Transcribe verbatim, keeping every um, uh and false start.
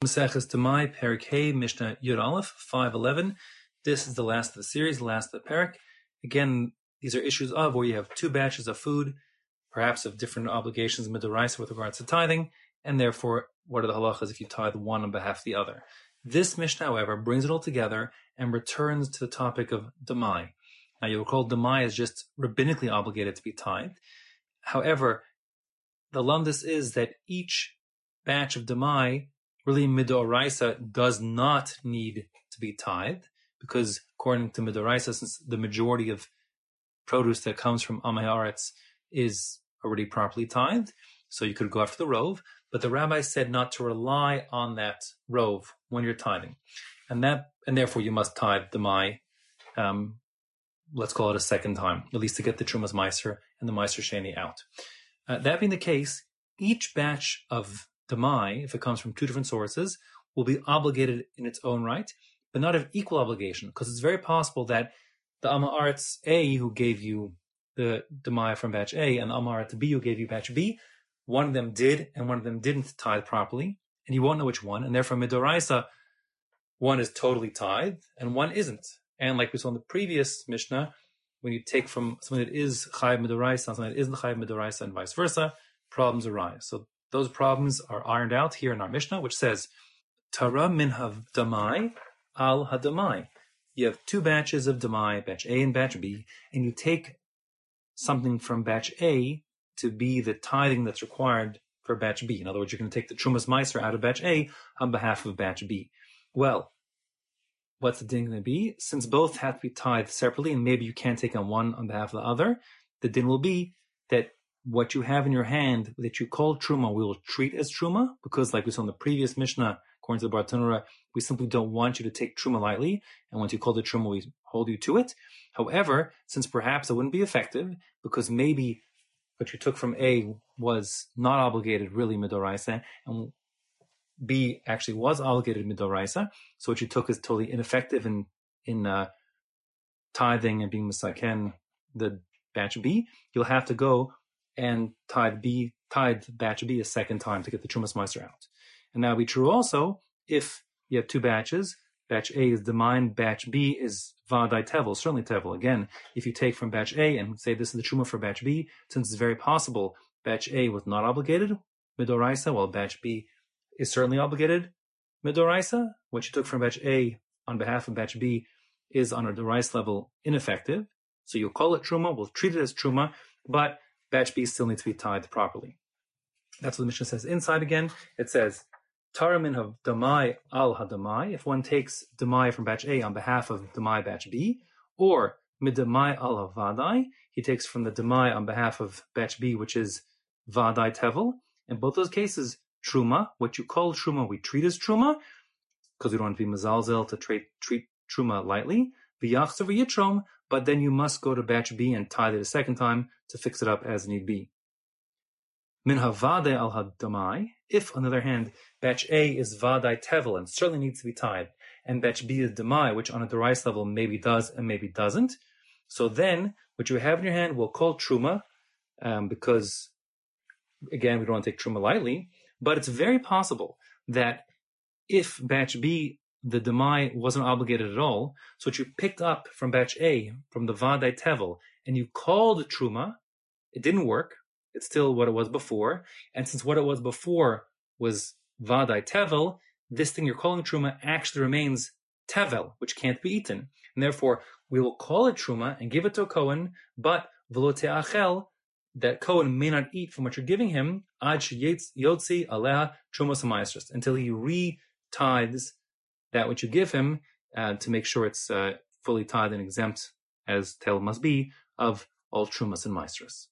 Maseches Demai, Perek Hey, Mishnah Yud Aleph, five eleven. This is the last of the series, the last of the Perek. Again, these are issues of where you have two batches of food, perhaps of different obligations midoraisa with regards to tithing, and therefore, what are the halachas if you tithe one on behalf of the other? This Mishnah, however, brings it all together and returns to the topic of Demai. Now, you'll recall Demai is just rabbinically obligated to be tithed. However, the lumdus is that each batch of Demai really midoraisa does not need to be tithed, because according to midoraisa, since the majority of produce that comes from Amay Haaretz is already properly tithed, so you could go after the rove, but the rabbi said not to rely on that rove when you're tithing, and that and therefore you must tithe Demai, um, let's call it a second time, at least to get the Trumas Meiser and the Meiser Sheni out. Uh, that being the case, each batch of Demai, if it comes from two different sources, will be obligated in its own right, but not of equal obligation, because it's very possible that the Amay Haaretz A, who gave you the Demai from batch A, and the Amay Haaretz B, who gave you batch B, one of them did and one of them didn't tithe properly, and you won't know which one, and therefore midoraisa, one is totally tithed and one isn't. And like we saw in the previous Mishnah, when you take from something that is chayav midoraisa and something that isn't chayav midoraisa and vice versa, problems arise. So those problems are ironed out here in our Mishnah, which says, Tara min havdamai al hadamai. You have two batches of Demai, batch A and batch B, and you take something from batch A to be the tithing that's required for batch B. In other words, you're going to take the Trumas Meiser out of batch A on behalf of batch B. Well, what's the din going to be? Since both have to be tithed separately, and maybe you can't take on one on behalf of the other, the din will be that what you have in your hand that you call Truma, we will treat as Truma, because like we saw in the previous Mishnah, according to the Bartanura, we simply don't want you to take Truma lightly, and once you call the Truma, we hold you to it. However, since perhaps it wouldn't be effective, because maybe what you took from A was not obligated really midoraisa, and B actually was obligated midoraisa, so what you took is totally ineffective in in uh, tithing and being misaken the batch B, you'll have to go and tithe B, tithe batch B a second time to get the Trumas Meiser out. And that will be true also if you have two batches. Batch A is Demai, batch B is Vadai Tevel, certainly Tevel. Again, if you take from batch A and say this is the Truma for batch B, since it's very possible batch A was not obligated, midoraisa, while batch B is certainly obligated, midoraisa, what you took from batch A on behalf of batch B is on a doraisa level ineffective. So you'll call it Truma, we'll treat it as Truma, but batch B still needs to be tithed properly. That's what the Mishnah says inside again. It says, Tara min of Demai al hadamai, if one takes Demai from batch A on behalf of Demai batch B, or midemai al havadai, he takes from the Demai on behalf of batch B, which is Vadai Tevel. In both those cases, Truma, what you call Truma, we treat as Truma, because we don't want to be Mazalzel to treat, treat Truma lightly. V'yachzav yitrom, but then you must go to batch B and tithe it a second time to fix it up as need be. Min havadai al hadamai, if on the other hand, batch A is Vadai Tevel and certainly needs to be tithed, and batch B is Demai, which on a derais level maybe does and maybe doesn't, so then what you have in your hand we'll call Truma, um, because again, we don't want to take Truma lightly, but it's very possible that if batch B, the Demai wasn't obligated at all, so what you picked up from batch A, from the Vadai Tevel, and you called Truma, it didn't work, it's still what it was before, and since what it was before was Vadai Tevel, this thing you're calling Truma actually remains Tevel, which can't be eaten. And therefore, we will call it Truma and give it to a Kohen, but V'lo te'achel, that Kohen may not eat from what you're giving him, Ad yotzi aleh Trumas Meiser, until he re-tithes that which you give him uh, to make sure it's uh, fully tithed and exempt, as Tel must be, of all Trumas and Meisters.